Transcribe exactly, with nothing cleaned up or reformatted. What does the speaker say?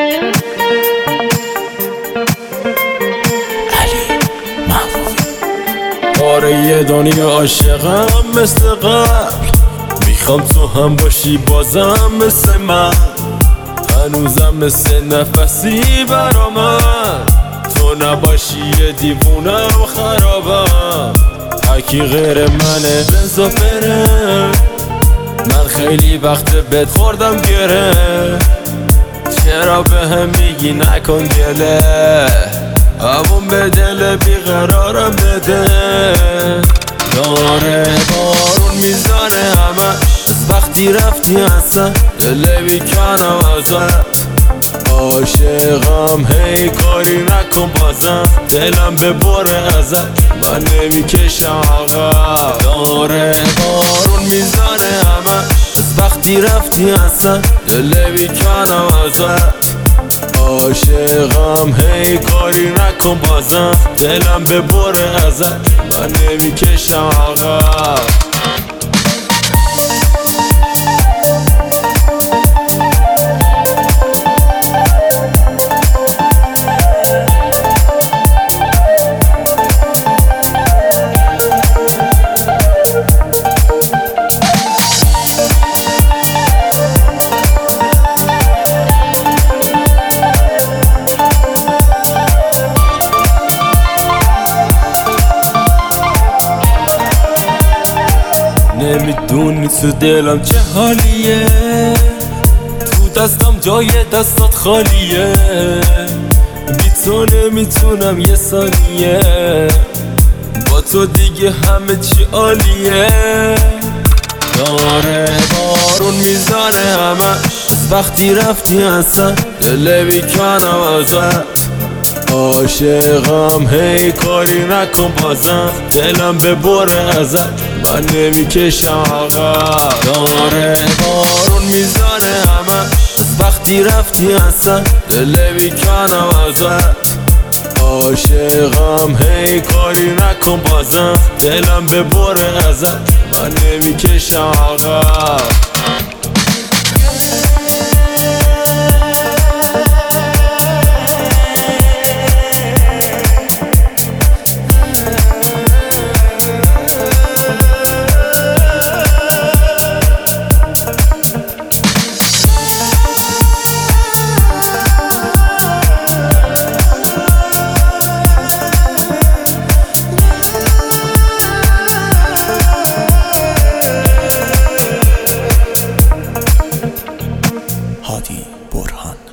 آره یه دنیا عاشقم مثل قبل، میخوام تو هم باشی بازم مثل من، هنوزم مثل نفسی برا من، تو نباشی یه دیوونه و خرابم، هرکی غیر منه بزا بره، من خیلی وقت بهت خوردم گره، چرا به هم میگی نکن گله، همون به دل بیقرارم بده، داره بارون میزنه همش، وقتی رفتی اصلا دل بیکنم ازت، عاشقم هی کاری نکن بازم، دلم به بره ازت من نمیکشم عقب، داره بارون میزنه همش، وقتی رفتی اصلا دل بیکنم ازت، عاشقم هی کاری نکن بازم، دلم به بره ازت من نمیکشم عقب. نمیدونی تو دلم چه حالیه، تو دستم جای دستات خالیه، بی تو نمیتونم یه ثانیه، با تو دیگه همه چی عالیه، داره بارون میزنه همش، وقتی رفتی اصلا دل بیکنم ازت، عاشقم هی کاری نکن بازم، دلم به بره ازت من نمیکشم عقب، داره بارون میزنه همش، وقتی رفتی اصلا دل بیکنم ازت، عاشقم هی کاری نکن بازم، دلم به بره ازت من نمیکشم عقب. هادی برهان.